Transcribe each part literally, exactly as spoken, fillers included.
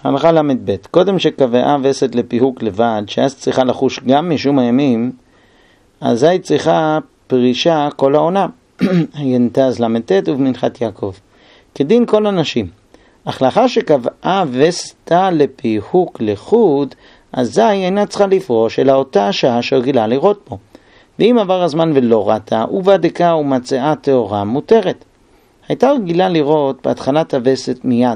הלכה למד ב' קודם שקבעה וסת לפיהוק לבד, שאז צריכה לחוש גם משום הימים, אז היא צריכה פרישה כל העונה. ינתז למתת ובמנחת יעקב. כדין כל הנשים. אך לאחר שקבעה וסתה לפיהוק לחוד, אזי אינה צריכה לפרוש אלא אותה שעה שרגילה לראות בו. ואם עבר הזמן ולא ראתה, ובדקה ומצאה טהורה מותרת. הייתה רגילה לראות בהתחלת הווסת מיד.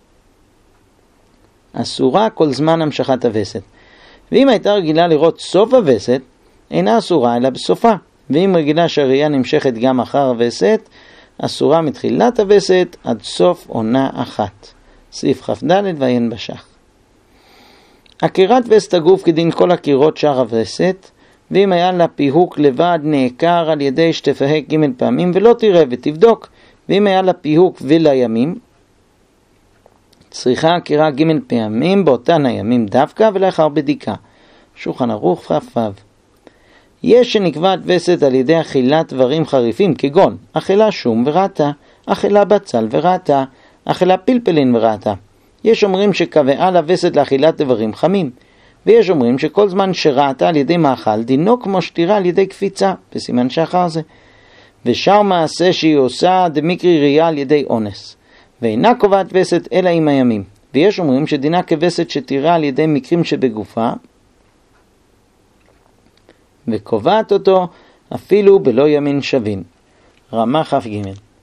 אסורה כל זמן המשכת הווסת. ואם הייתה רגילה לראות סוף הווסת, אינה אסורה אלא בסופה. ואם רגילה שהראייה נמשכת גם אחר הווסת, אסורה מתחילת הווסת עד סוף עונה אחת. סעיף כ"ד ועיין בשח. עקירת וסת הגוף כדין כל עקירות שאר הווסת, ואם היה לה פיהוק לבד נעקר על ידי שתפהק ג' פעמים ולא תראה ותבדוק, ואם היה לה פיהוק ולימים, צריכה עקירה ג' פעמים באותן הימים דווקא ולאחר בדיקה. שולחן ערוך כ"ו. יש שנקבעת וסת על ידי אכילת דברים חריפים כגון אכילה שום וראתה, אכילה בצל וראתה, אכילה פלפלין וראתה. יש אומרים שקבעה לה וסת לאכילת דברים חמים, ויש אומרים שכל זמן שראתה על ידי מאכל דינו כמו שתירה על ידי קפיצה, בסימן שאחר זה. ושאר מעשה שהיא עושה דמקרי ראייה על ידי אונס, ואינה קובעת וסת אלא עם הימים. ויש אומרים שדינה כווסת שתירה על ידי מקרים שבגופה, וקובעת אותו אפילו בלא ימין שווין. רמה כ"ג.